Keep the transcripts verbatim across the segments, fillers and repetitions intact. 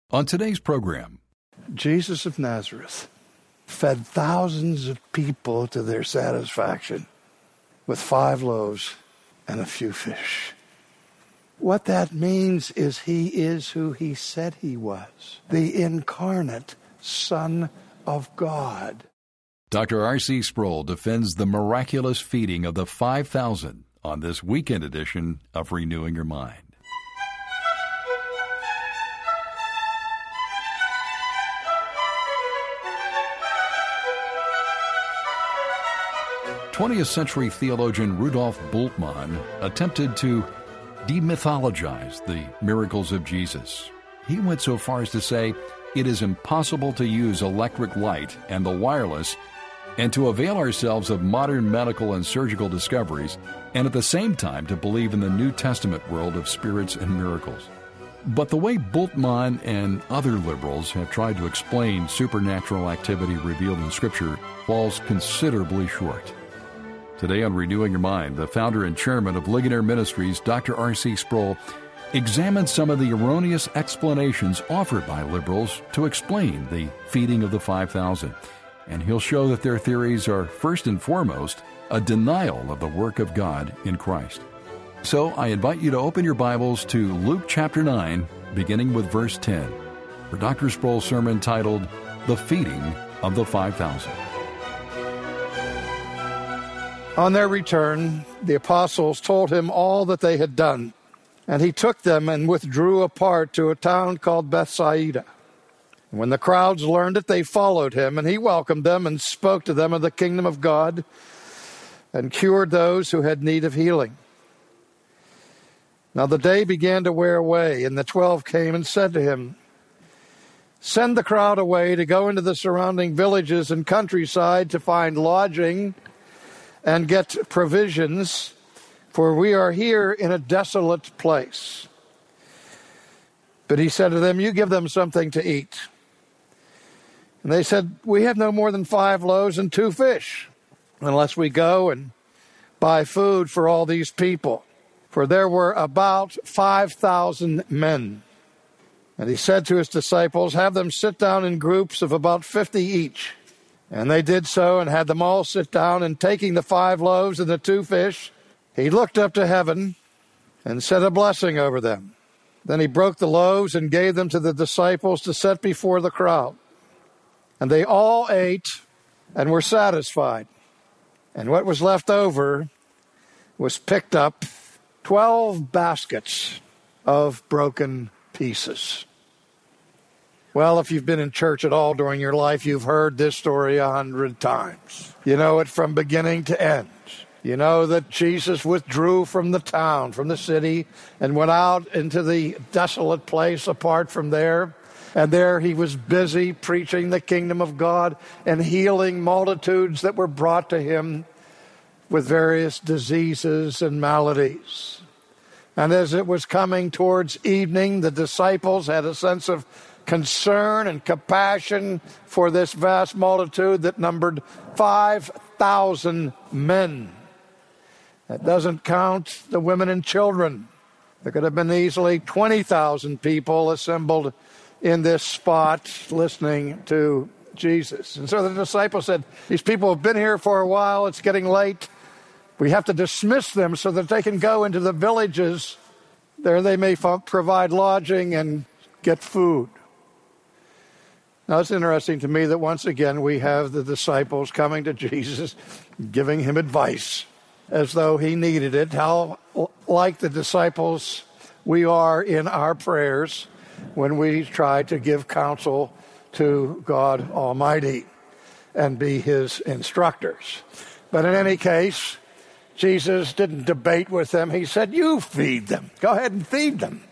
On today's program, Jesus of Nazareth fed thousands of people to their satisfaction with five loaves and a few fish. What that means is he is who he said he was, the incarnate Son of God. Doctor R C Sproul defends the miraculous feeding of the five thousand on this weekend edition of Renewing Your Mind. twentieth century theologian Rudolf Bultmann attempted to demythologize the miracles of Jesus. He went so far as to say it is impossible to use electric light and the wireless and to avail ourselves of modern medical and surgical discoveries and at the same time to believe in the New Testament world of spirits and miracles. But the way Bultmann and other liberals have tried to explain supernatural activity revealed in Scripture falls considerably short. Today on Renewing Your Mind, the founder and chairman of Ligonier Ministries, Doctor R C Sproul, examines some of the erroneous explanations offered by liberals to explain the feeding of the five thousand. And he'll show that their theories are, first and foremost, a denial of the work of God in Christ. So I invite you to open your Bibles to Luke chapter nine, beginning with verse ten, for Doctor Sproul's sermon titled, The Feeding of the five thousand. On their return, the apostles told him all that they had done, and he took them and withdrew apart to a town called Bethsaida. When the crowds learned it, they followed him, and he welcomed them and spoke to them of the kingdom of God and cured those who had need of healing. Now the day began to wear away, and the twelve came and said to him, "Send the crowd away to go into the surrounding villages and countryside to find lodging and get provisions, for we are here in a desolate place." But he said to them, "You give them something to eat." And they said, "We have no more than five loaves and two fish, unless we go and buy food for all these people." For there were about five thousand men. And he said to his disciples, "Have them sit down in groups of about fifty each." And they did so and had them all sit down, and taking the five loaves and the two fish, he looked up to heaven and said a blessing over them. Then he broke the loaves and gave them to the disciples to set before the crowd. And they all ate and were satisfied. And what was left over was picked up, twelve baskets of broken pieces. Well, if you've been in church at all during your life, you've heard this story a hundred times. You know it from beginning to end. You know that Jesus withdrew from the town, from the city, and went out into the desolate place apart from there. And there he was busy preaching the kingdom of God and healing multitudes that were brought to him with various diseases and maladies. And as it was coming towards evening, the disciples had a sense of concern and compassion for this vast multitude that numbered five thousand men. That doesn't count the women and children. There could have been easily twenty thousand people assembled in this spot listening to Jesus. And so the disciples said, "These people have been here for a while. It's getting late. We have to dismiss them so that they can go into the villages. There they may f- provide lodging and get food." Now, it's interesting to me that once again we have the disciples coming to Jesus, giving him advice as though he needed it. How like the disciples we are in our prayers when we try to give counsel to God Almighty and be his instructors. But in any case, Jesus didn't debate with them. He said, "You feed them. Go ahead and feed them."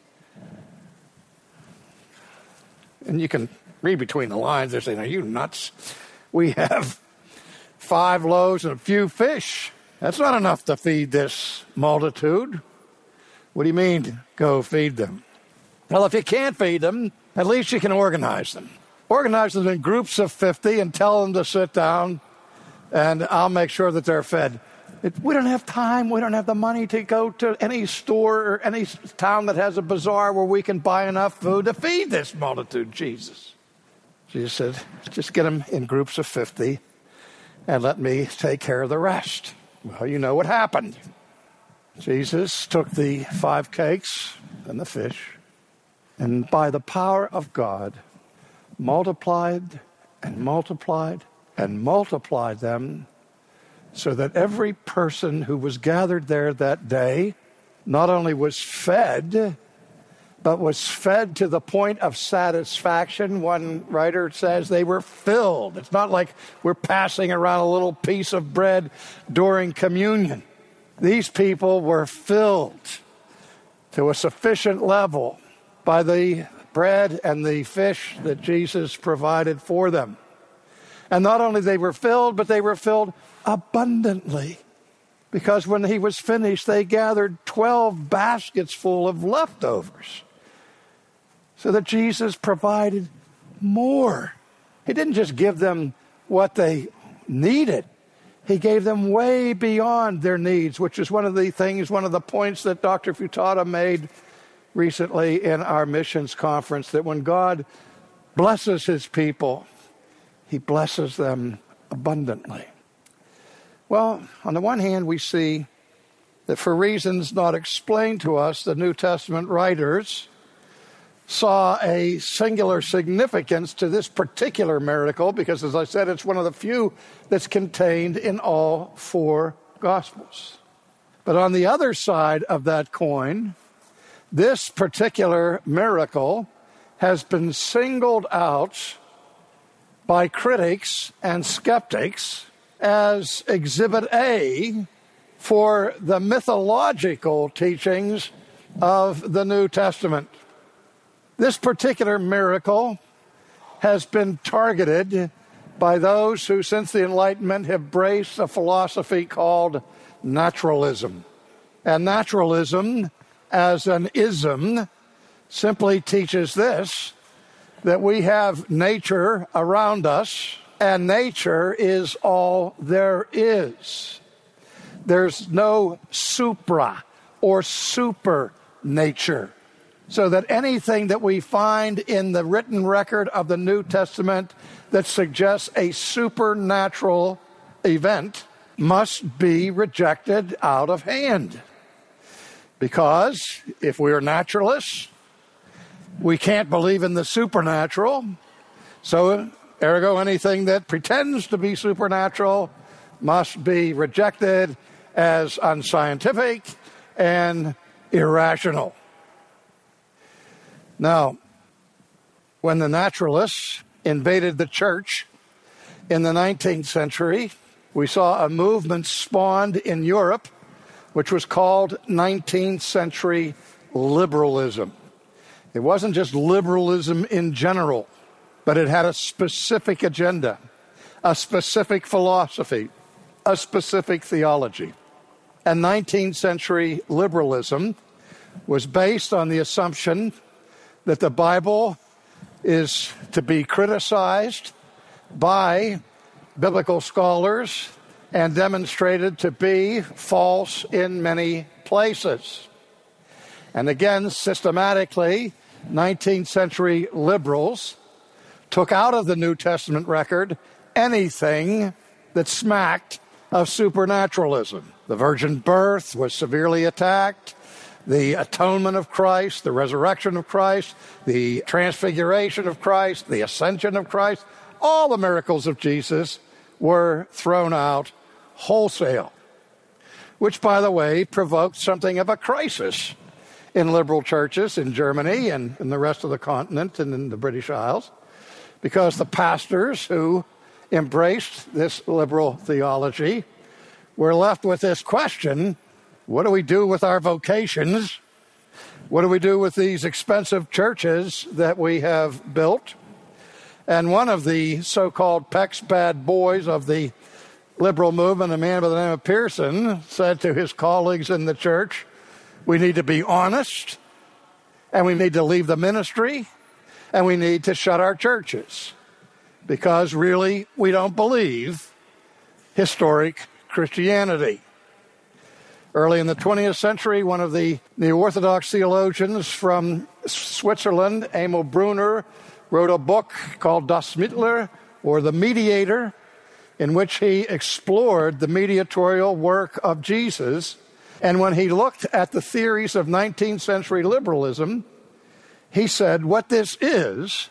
And you can read between the lines. They're saying, "Are you nuts? We have five loaves and a few fish. That's not enough to feed this multitude." What do you mean, go feed them? Well, if you can't feed them, at least you can organize them. Organize them in groups of fifty and tell them to sit down, and I'll make sure that they're fed. It, we don't have time. We don't have the money to go to any store or any town that has a bazaar where we can buy enough food to feed this multitude, Jesus. Jesus said, just get them in groups of fifty and let me take care of the rest. Well, you know what happened. Jesus took the five cakes and the fish, and by the power of God, multiplied and multiplied and multiplied them, so that every person who was gathered there that day not only was fed, but was fed to the point of satisfaction. One writer says they were filled. It's not like we're passing around a little piece of bread during communion. These people were filled to a sufficient level by the bread and the fish that Jesus provided for them. And not only they were filled, but they were filled abundantly. Because when he was finished, they gathered twelve baskets full of leftovers. So that Jesus provided more. He didn't just give them what they needed. He gave them way beyond their needs, which is one of the things, one of the points that Doctor Futada made recently in our missions conference, that when God blesses his people, he blesses them abundantly. Well, on the one hand, we see that for reasons not explained to us, the New Testament writers saw a singular significance to this particular miracle, because, as I said, it's one of the few that's contained in all four Gospels. But on the other side of that coin, this particular miracle has been singled out by critics and skeptics as Exhibit A for the mythological teachings of the New Testament. This particular miracle has been targeted by those who, since the Enlightenment, have embraced a philosophy called naturalism. And naturalism, as an ism, simply teaches this, that we have nature around us, and nature is all there is. There's no supra or super nature. So that anything that we find in the written record of the New Testament that suggests a supernatural event must be rejected out of hand. Because if we are naturalists, we can't believe in the supernatural. So, ergo, anything that pretends to be supernatural must be rejected as unscientific and irrational. Now, when the naturalists invaded the church in the nineteenth century, we saw a movement spawned in Europe, which was called nineteenth century liberalism. It wasn't just liberalism in general, but it had a specific agenda, a specific philosophy, a specific theology. And nineteenth century liberalism was based on the assumption that the Bible is to be criticized by biblical scholars and demonstrated to be false in many places. And again, systematically, nineteenth century liberals took out of the New Testament record anything that smacked of supernaturalism. The virgin birth was severely attacked. The atonement of Christ, the resurrection of Christ, the transfiguration of Christ, the ascension of Christ, all the miracles of Jesus were thrown out wholesale, which, by the way, provoked something of a crisis in liberal churches in Germany and in the rest of the continent and in the British Isles, because the pastors who embraced this liberal theology were left with this question: what do we do with our vocations? What do we do with these expensive churches that we have built? And one of the so-called Peck's bad boys of the liberal movement, a man by the name of Pearson, said to his colleagues in the church, we need to be honest, and we need to leave the ministry, and we need to shut our churches, because really we don't believe historic Christianity. Early in the twentieth century, one of the Neo-Orthodox theologians from Switzerland, Emil Brunner, wrote a book called Das Mittler, or The Mediator, in which he explored the mediatorial work of Jesus. And when he looked at the theories of nineteenth century liberalism, he said, what this is,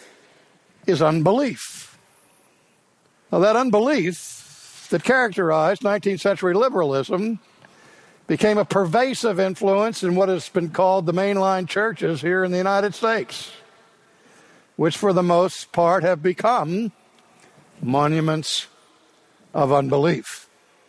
is unbelief. Now, that unbelief that characterized nineteenth century liberalism became a pervasive influence in what has been called the mainline churches here in the United States, which for the most part have become monuments of unbelief.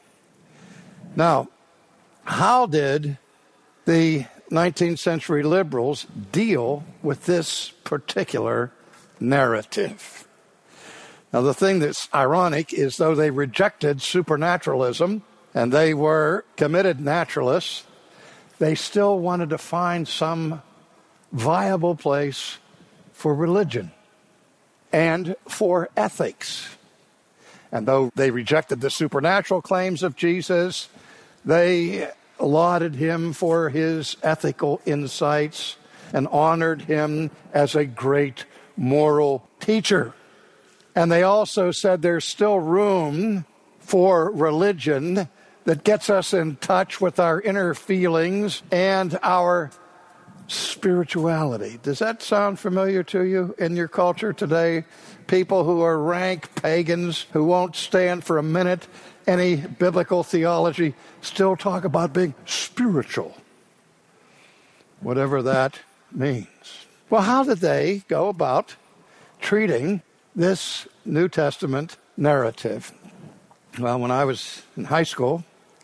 Now, how did the nineteenth century liberals deal with this particular narrative? Now, the thing that's ironic is, though they rejected supernaturalism and they were committed naturalists, they still wanted to find some viable place for religion and for ethics. And though they rejected the supernatural claims of Jesus, they lauded him for his ethical insights and honored him as a great moral teacher. And they also said there's still room for religion that gets us in touch with our inner feelings and our spirituality. Does that sound familiar to you in your culture today? People who are rank pagans, who won't stand for a minute any biblical theology, still talk about being spiritual, whatever that means. Well, how did they go about treating this New Testament narrative? Well, when I was in high school,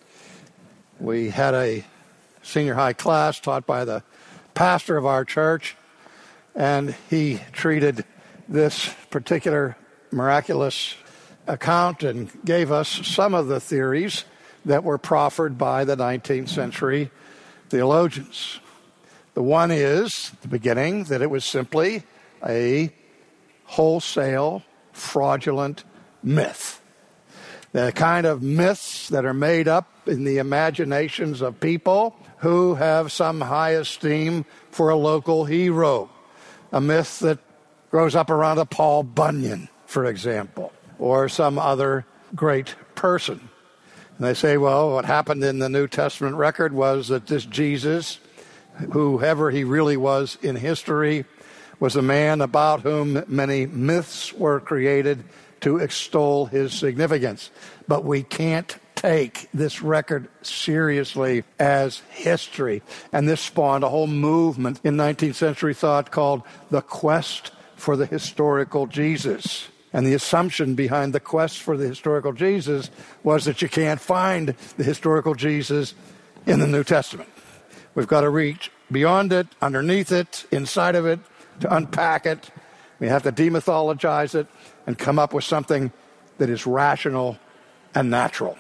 we had a senior high class taught by the pastor of our church, and he treated this particular miraculous account and gave us some of the theories that were proffered by the nineteenth century theologians. The one is, at the beginning, that it was simply a wholesale, fraudulent myth. The kind of myths that are made up in the imaginations of people who have some high esteem for a local hero. A myth that grows up around a Paul Bunyan, for example, or some other great person. And they say, well, what happened in the New Testament record was that this Jesus, whoever he really was in history, was a man about whom many myths were created to extol his significance. But we can't take this record seriously as history. And this spawned a whole movement in nineteenth century thought called the quest for the historical Jesus. And the assumption behind the quest for the historical Jesus was that you can't find the historical Jesus in the New Testament. We've got to reach beyond it, underneath it, inside of it, to unpack it. We have to demythologize it and come up with something that is rational and natural.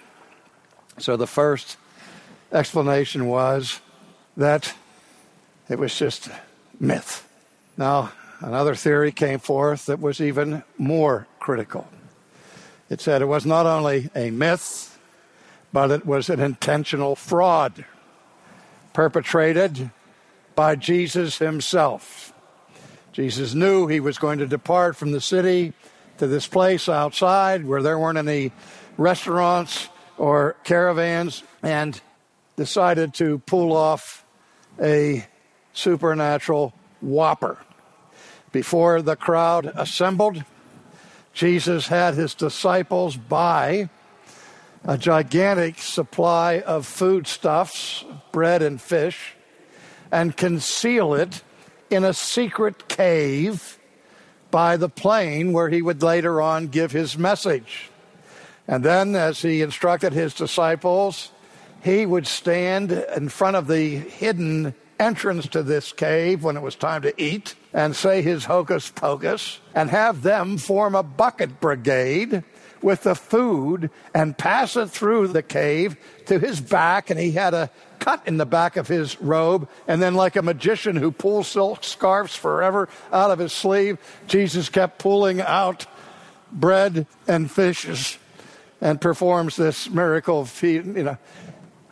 So the first explanation was that it was just myth. Now, another theory came forth that was even more critical. It said it was not only a myth, but it was an intentional fraud perpetrated by Jesus himself. Jesus knew he was going to depart from the city to this place outside where there weren't any restaurants or caravans, and decided to pull off a supernatural whopper. Before the crowd assembled, Jesus had his disciples buy a gigantic supply of foodstuffs, bread and fish, and conceal it in a secret cave by the plain where he would later on give his message. And then, as he instructed his disciples, he would stand in front of the hidden entrance to this cave when it was time to eat and say his hocus pocus and have them form a bucket brigade with the food and pass it through the cave to his back. And he had a cut in the back of his robe. And then, like a magician who pulls silk scarves forever out of his sleeve, Jesus kept pulling out bread and fishes and performs this miracle feed. You know,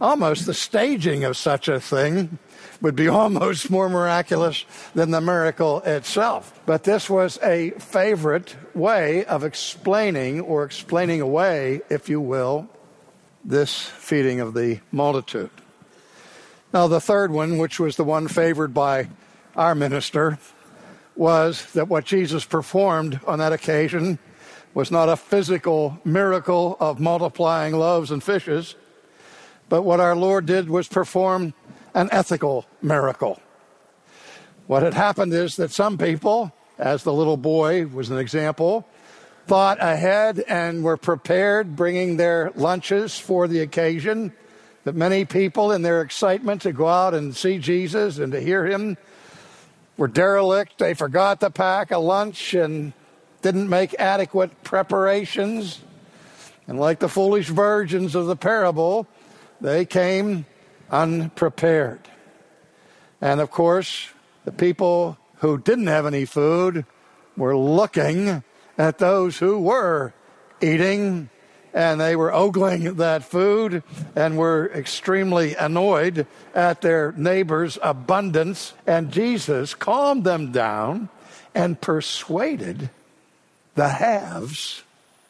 almost the staging of such a thing would be almost more miraculous than the miracle itself. But this was a favorite way of explaining, or explaining away, if you will, this feeding of the multitude. Now, the third one, which was the one favored by our minister, was that what Jesus performed on that occasion was not a physical miracle of multiplying loaves and fishes, but what our Lord did was perform an ethical miracle. What had happened is that some people, as the little boy was an example, thought ahead and were prepared, bringing their lunches for the occasion. That many people, in their excitement to go out and see Jesus and to hear him, were derelict. They forgot to pack a lunch and didn't make adequate preparations. And like the foolish virgins of the parable, they came unprepared. And of course, the people who didn't have any food were looking at those who were eating, and they were ogling that food and were extremely annoyed at their neighbor's abundance. And Jesus calmed them down and persuaded the haves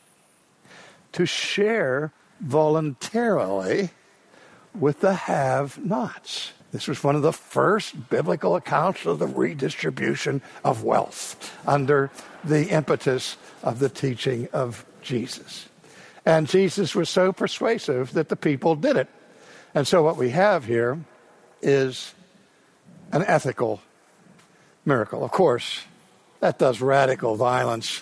to share voluntarily with the have-nots. This was one of the first biblical accounts of the redistribution of wealth under the impetus of the teaching of Jesus. And Jesus was so persuasive that the people did it. And so what we have here is an ethical miracle. Of course, that does radical violence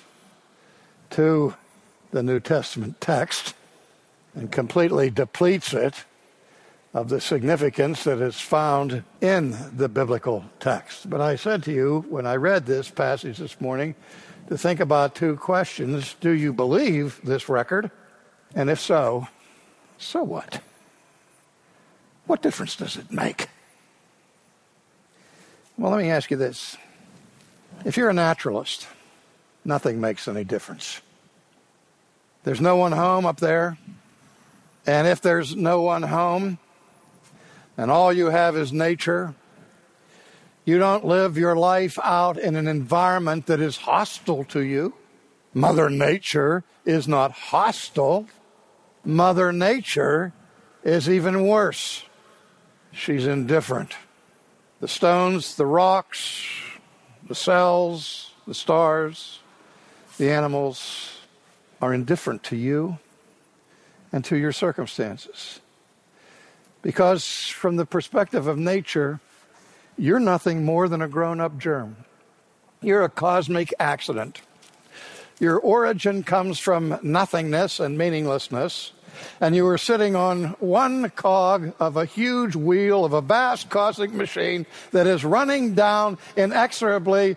to the New Testament text and completely depletes it of the significance that is found in the biblical text. But I said to you when I read this passage this morning to think about two questions. Do you believe this record? And if so, so what? What difference does it make? Well, let me ask you this. If you're a naturalist, nothing makes any difference. There's no one home up there. And if there's no one home, and all you have is nature, you don't live your life out in an environment that is hostile to you. Mother Nature is not hostile. Mother Nature is even worse. She's indifferent. The stones, the rocks, the cells, the stars, the animals are indifferent to you and to your circumstances. Because from the perspective of nature, you're nothing more than a grown-up germ. You're a cosmic accident. Your origin comes from nothingness and meaninglessness, and you are sitting on one cog of a huge wheel of a vast cosmic machine that is running down inexorably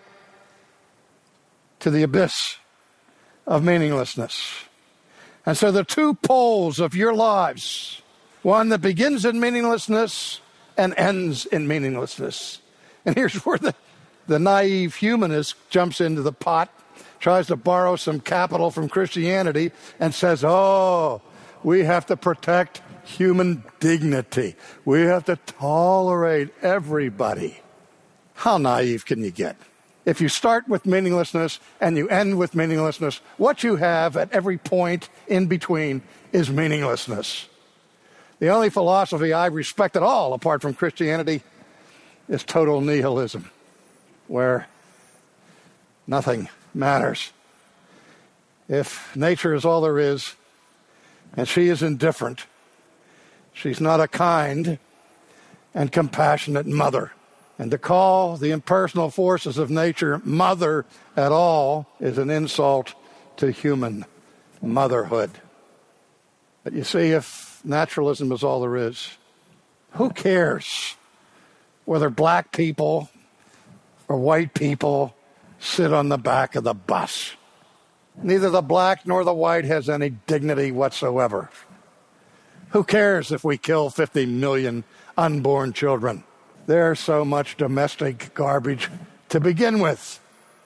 to the abyss of meaninglessness. And so the two poles of your lives, one that begins in meaninglessness and ends in meaninglessness. And here's where the, the naive humanist jumps into the pot, tries to borrow some capital from Christianity, and says, oh, we have to protect human dignity. We have to tolerate everybody. How naive can you get? If you start with meaninglessness and you end with meaninglessness, what you have at every point in between is meaninglessness. The only philosophy I respect at all, apart from Christianity, is total nihilism, where nothing matters. If nature is all there is, and she is indifferent, she's not a kind and compassionate mother. And to call the impersonal forces of nature mother at all is an insult to human motherhood. But you see, if naturalism is all there is, who cares whether black people or white people sit on the back of the bus? Neither the black nor the white has any dignity whatsoever. Who cares if we kill fifty million unborn children? There's so much domestic garbage to begin with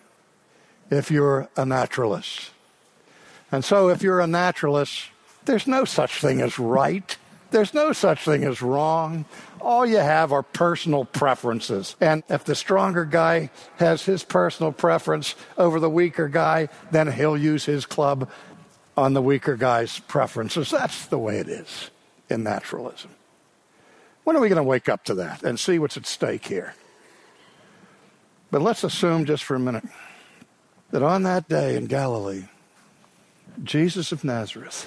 if you're a naturalist. And so if you're a naturalist, there's no such thing as right There's no such thing as wrong. All you have are personal preferences. And if the stronger guy has his personal preference over the weaker guy, then he'll use his club on the weaker guy's preferences. That's the way it is in naturalism. When are we going to wake up to that and see what's at stake here? But let's assume just for a minute that on that day in Galilee, Jesus of Nazareth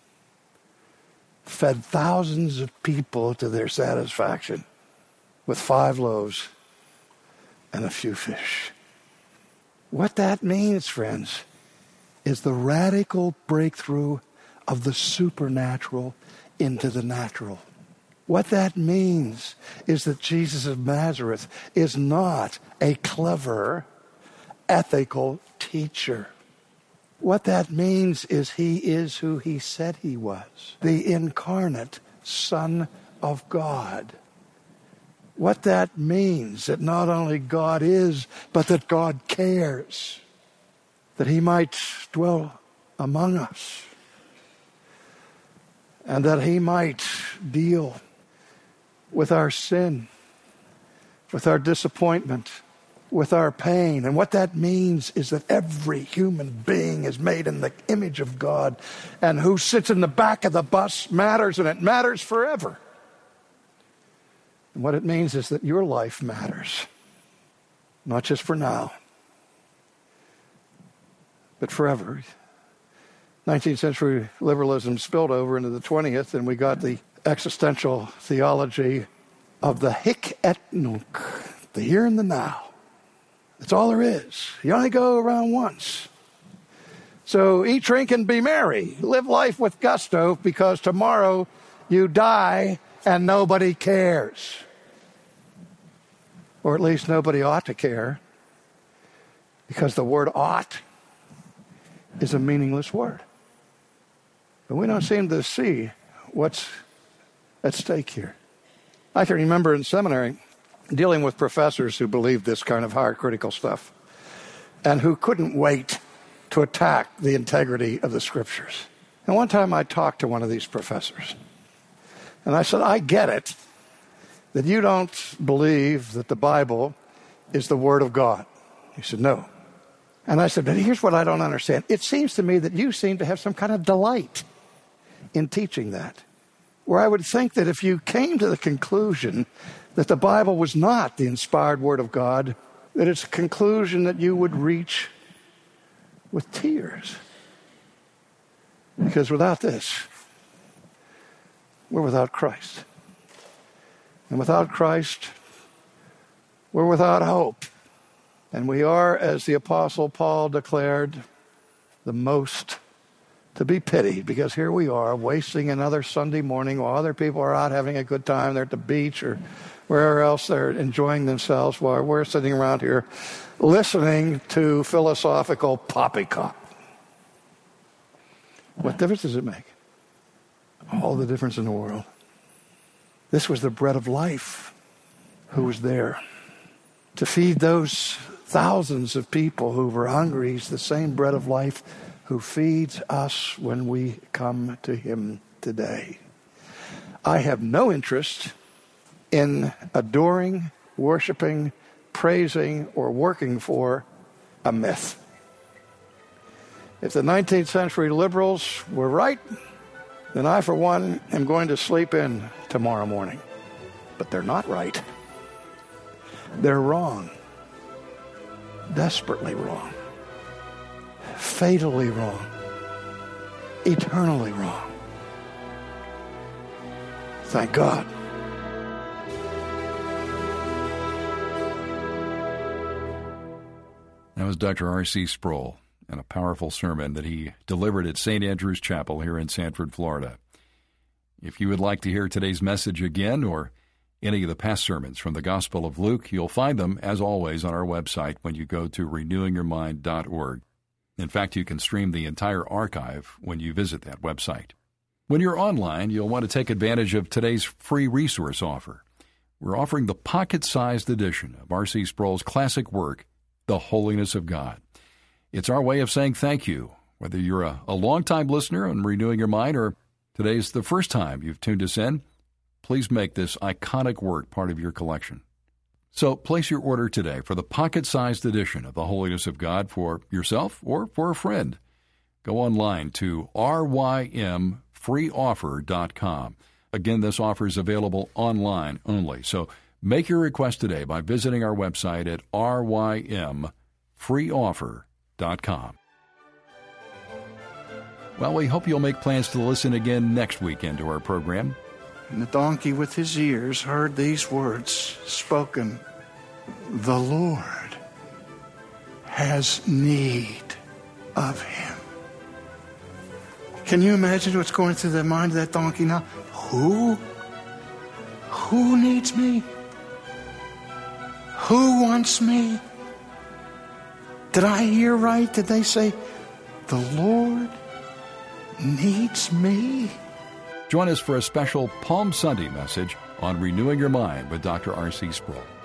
fed thousands of people to their satisfaction with five loaves and a few fish. What that means, friends, is the radical breakthrough of the supernatural into the natural. What that means is that Jesus of Nazareth is not a clever, ethical teacher. What that means is he is who he said he was, the incarnate Son of God. What that means that not only God is, but that God cares, that he might dwell among us, and that he might deal with our sin, with our disappointment, with our pain. And what that means is that every human being is made in the image of God, and who sits in the back of the bus matters, and it matters forever. And what it means is that your life matters, not just for now, but forever. nineteenth century liberalism spilled over into the twentieth, and we got the existential theology of the hic et nunc, the here and the now. That's all there is. You only go around once. So eat, drink, and be merry. Live life with gusto, because tomorrow you die and nobody cares. Or at least nobody ought to care, because the word ought is a meaningless word. But we don't seem to see what's at stake here. I can remember in seminary dealing with professors who believed this kind of higher critical stuff and who couldn't wait to attack the integrity of the scriptures. And one time I talked to one of these professors, and I said, I get it that you don't believe that the Bible is the Word of God. He said, no. And I said, but here's what I don't understand. It seems to me that you seem to have some kind of delight in teaching that, where I would think that if you came to the conclusion that the Bible was not the inspired Word of God, that it's a conclusion that you would reach with tears. Because without this, we're without Christ. And without Christ, we're without hope. And we are, as the Apostle Paul declared, the most to be pitied, because here we are wasting another Sunday morning while other people are out having a good time. They're at the beach or wherever else they're enjoying themselves, while we're sitting around here listening to philosophical poppycock. What difference does it make? All the difference in the world. This was the bread of life who was there to feed those thousands of people who were hungry. He's the same bread of life who feeds us when we come to him today. I have no interest in adoring, worshiping, praising, or working for a myth. If the nineteenth century liberals were right, then I, for one, am going to sleep in tomorrow morning. But they're not right. They're wrong. Desperately wrong. Fatally wrong. Eternally wrong. Thank God. That was Doctor R C Sproul, and a powerful sermon that he delivered at Saint Andrew's Chapel here in Sanford, Florida. If you would like to hear today's message again, or any of the past sermons from the Gospel of Luke, you'll find them, as always, on our website when you go to renewing your mind dot org. In fact, you can stream the entire archive when you visit that website. When you're online, you'll want to take advantage of today's free resource offer. We're offering the pocket-sized edition of R C Sproul's classic work, The Holiness of God. It's our way of saying thank you, whether you're a, a long-time listener on Renewing Your Mind or Today's the first time you've tuned us in. Please make this iconic work part of your collection. So place your order today for the pocket-sized edition of the Holiness of God for yourself or for a friend. Go online to r y m free offer dot com. Again, this offer is available online only. So make your request today by visiting our website at r y m free offer dot com. Well, we hope you'll make plans to listen again next weekend to our program. And the donkey with his ears heard these words spoken, "The Lord has need of him." Can you imagine what's going through the mind of that donkey now? Who? Who needs me? Who wants me? Did I hear right? Did they say, "The Lord needs me"? Join us for a special Palm Sunday message on Renewing Your Mind with Doctor R C Sproul.